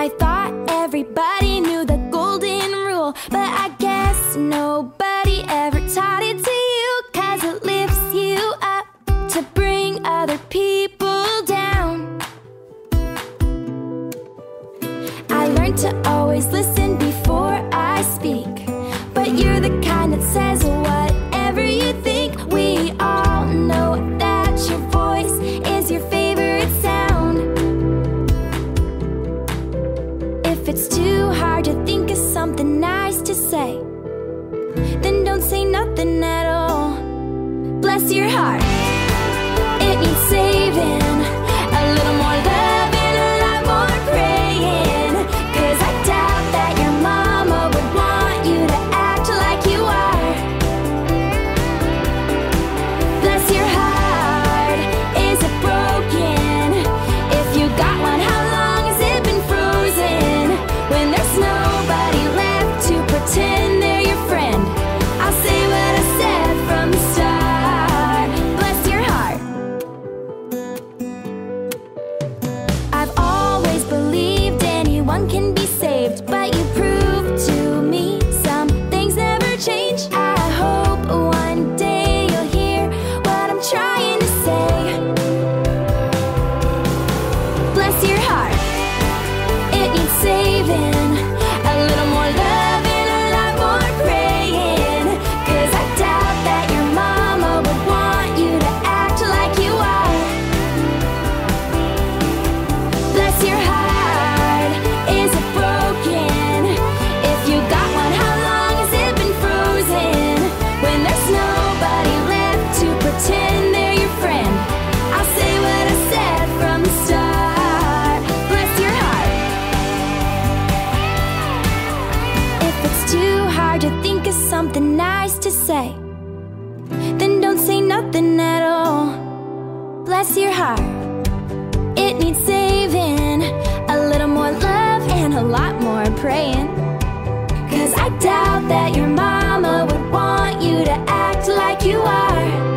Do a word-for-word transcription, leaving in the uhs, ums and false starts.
I thought everybody knew the golden rule, but I guess nobody ever taught it to you, 'cause it lifts you up to bring other people down. I learned to always listen before I speak, but you're the kind that says whatever you think. We all know that your voice is your favorite sound. If it's too hard to think of something nice to say, then don't say nothing at all. Bless your heart, it needs saving. A little more love and a lot more praying, 'cause I doubt that your mama would want you to act like you are. Bless your heart, is it broken? If you got one, how long has it been frozen? When there's nobody left to pretend they're your friend, I'll say what I said from the start. Bless your heart. I've always believed anyone can be saved, but you proved to me some things never change. I hope one day you'll hear what I'm trying to say. Bless your heart, it needs saving. A little more love and a lot more praying, 'cause I doubt that your mama would want you to act like you are. Bless your heart, is it broken? If you got one, how long has it been frozen? When there's nobody left to pretend they're your friend, I'll say what I said from the start. Bless your heart. If it's too hard to think of something nice to say, then don't say nothing at all. Bless your heart, it needs saving. A little more love and a lot more praying, 'cause I doubt that your mama would want you to act like you are.